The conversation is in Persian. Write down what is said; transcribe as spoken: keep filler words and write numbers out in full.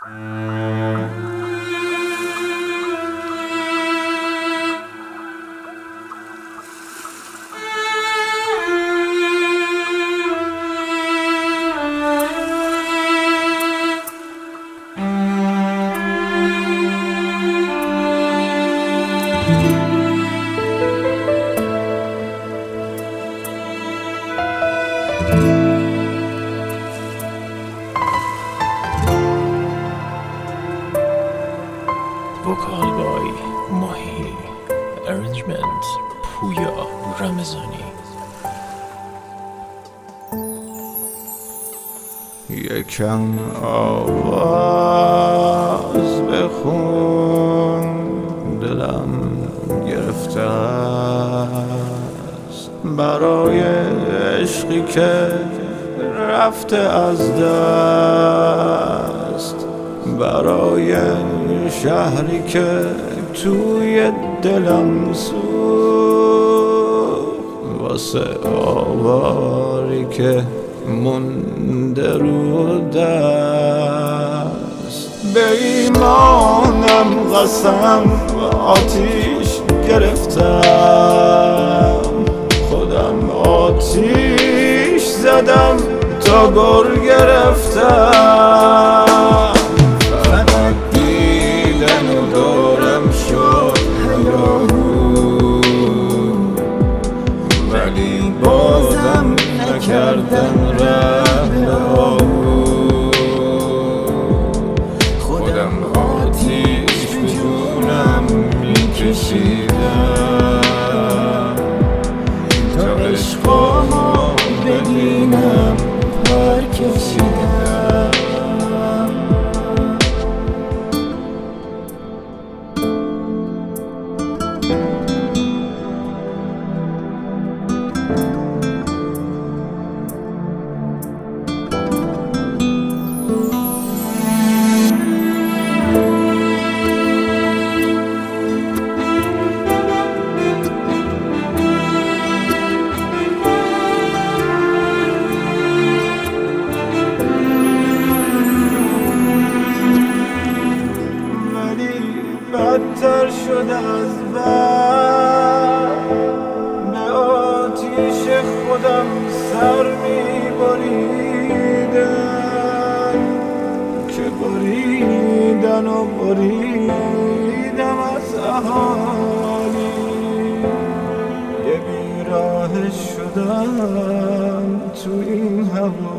Vocal by Mahi. Arrangement Puya Ramazani. یکم آواز بخون، دلم گرفته است برای عشقی که رفته از دست، برای شهری که توی دلم سوخت، واسه آواری که مونده رو دست. به ایمانم قسم آتیش گرفتم، خودم آتیش زدم تا گر گرفتم. فقط دیدن و دورم شد هیاهو، ولی بازم نکردم ره به آهو. خودم آتیش به جونم میکشیدم تا عشقامو ببینم پر کشیدم. بدتر شده از بر، به آتیش خودم سر می بریدم که بریدن و بریدم از احالی. یه بیراه شدم تو این هوا،